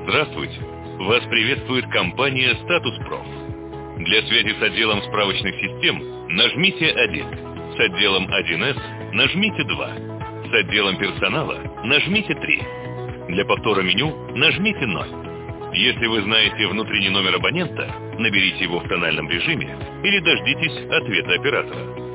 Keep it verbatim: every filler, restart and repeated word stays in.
Здравствуйте! Вас приветствует компания «Статус-Проф». Для связи с отделом справочных систем нажмите один. С отделом один эс нажмите два. С отделом персонала нажмите три. Для повтора меню нажмите ноль. Если вы знаете внутренний номер абонента, наберите его в тональном режиме или дождитесь ответа оператора.